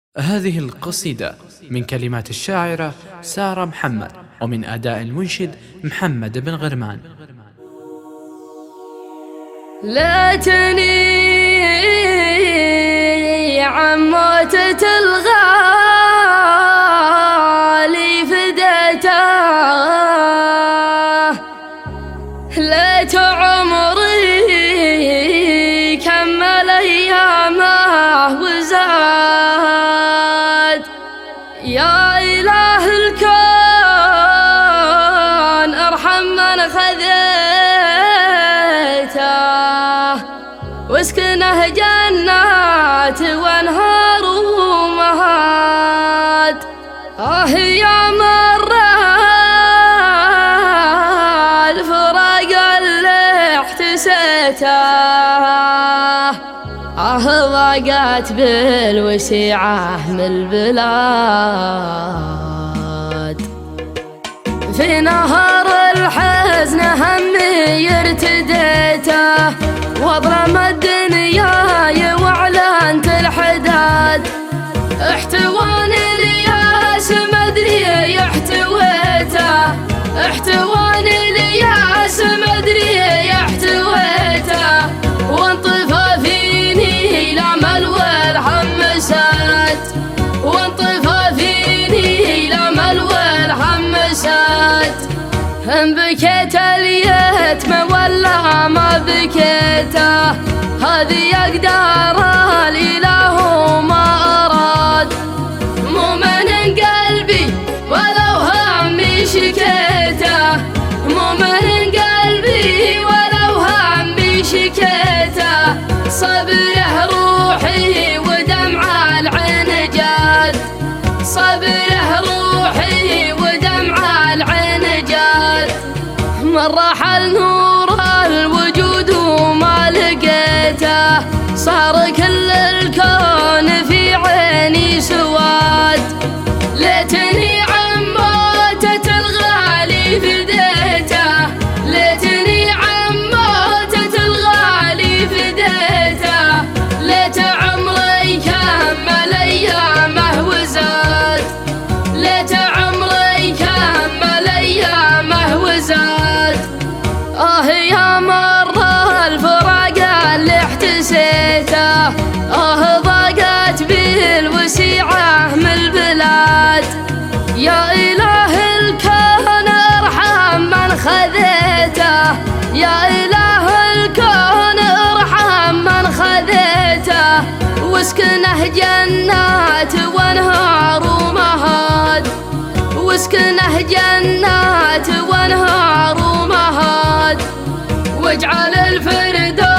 هذه القصيدة من كلمات الشاعرة سارة محمد، ومن أداء المنشد محمد بن غرمان. ليتني عن موتة الغالي فديته، ليت عمري كمل أيامه وزاد. يا إله الكون ارحم من خذيته، واسكنه جنات وانهار ومهاد. يا مر الفراق اللي احتسيته، ضاقت بالوسيعة من البلاد. في نهر الحزن همي ارتديته، واظلم الدنيا واعلنت الحداد. احتواني الياس مدري يحتويته، احتواني الياس مدري يحتويته. وانطفى فيني الامل والهم ساد، وانطفى فيني الامل والهم ساد. ان بكيت اليتم ولا ما بكيته، هذه اقدار الاله ما اراد. مو من قلبي ولو همي شكيته، مو من قلبي ولو همي شكيته. صبره روحي ودمع العين جاد، صبره روحي ودمع العين جاد. من رحل نور الوجود وما لقيته، صار كل الكون في عيني سواد. ليتني عن موتة الغالي فديته، ليتني عن موتة الغالي فديته. ليت عمري كمل أيامه وزاد، ليت عمري كمل أيامه وزاد. يا مر الفراق اللي احتسيته، ضاقت بالوسيعة من البلاد. يا إله الكون ارحم من خذيته، يا إله الكون ارحم من خذيته. واسكنه جنات وانهار ومهاد، واسكنه جنات وانهار ومهاد. واجعل الفردوس